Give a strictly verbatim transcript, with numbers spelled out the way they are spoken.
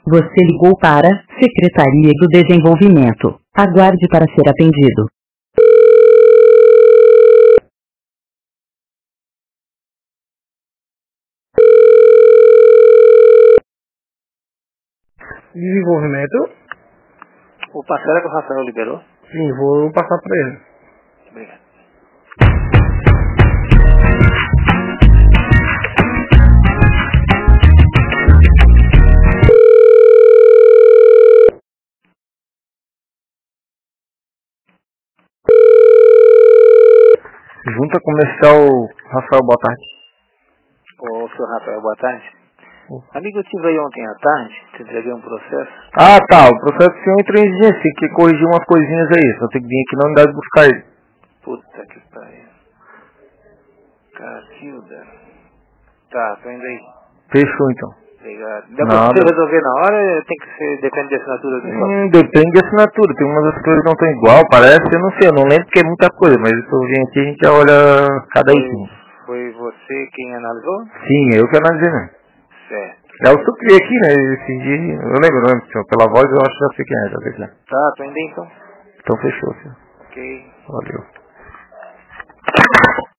Você ligou para Secretaria do Desenvolvimento. Aguarde para ser atendido. Desenvolvimento? O parceiro que o Rafael liberou? Sim, vou passar para ele. Obrigado. Junta Comercial Rafael, boa tarde. Ô, senhor Rafael, boa tarde. Amigo, eu estive aí ontem à tarde, te entreguei um processo. Ah, tá, o processo do senhor entrou em exigência, tem que corrigir umas coisinhas aí, só tem que vir aqui na unidade buscar ele. Puta que pariu. Cacilda. Tá, tô indo aí. Fechou então. Obrigado. Dá pra você resolver na hora, tem que ser, depende da assinatura do Hum, depende da assinatura, tem umas assinaturas que não estão igual, parece, eu não sei, eu não lembro porque é muita coisa, mas se eu vim aqui a gente já olha cada foi, item. Foi você quem analisou? Sim, eu que analisei, né? Certo. É o sucri aqui, né? Esse dia, eu lembro, eu lembro, senhor, pela voz eu acho que já sei quem é, já sei quem é. Tá, tô indo aí então. Então fechou, senhor. Ok. Valeu.